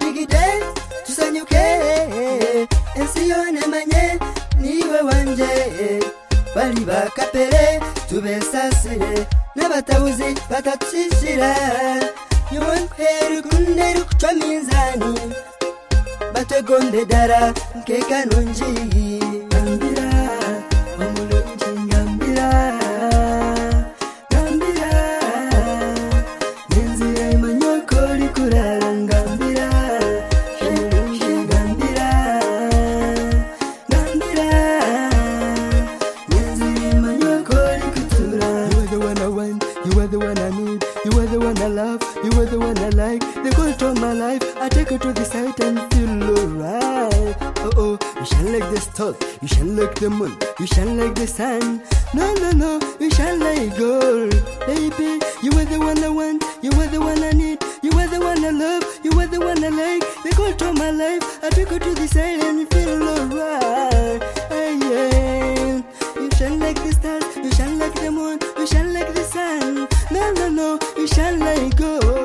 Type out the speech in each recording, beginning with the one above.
tudigide tusanyuke ensiyone manye niwe wanje bali bakapere tubesasire n'abatawuzi batatsishira yonheru kunderu kuchwaminzani bategonde dara nkeka nunji ngambira omulungi ngambira ngambira nenzire manyokoli kurara ngambira omulungi ngambira ngambira nenzire manyokoli kutura. You are the one I want, you are the one I need, you are the one I love, you are the one I like. The goal of my life, I take her to the side and feel alright. Oh oh, you shine like the stars, you shine like the moon, you shine like the sun. No no no, you shine like gold, baby. You are the one I want, you are the one I need, you are the one I love, you are the one I like. The goal of my life, I take her to the side and feel alright. Hey, yeah. You shine like the stars, you shine like the moon, you shine like the sun. No no no, you shine like gold.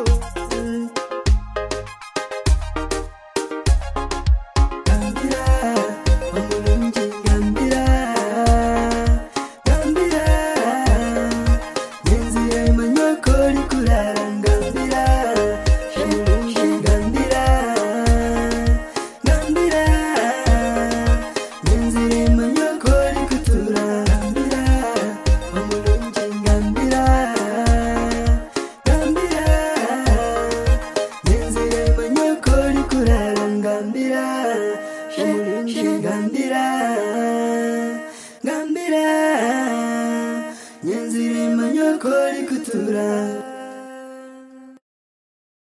Ngambira, nyenzire manyokoli kutura.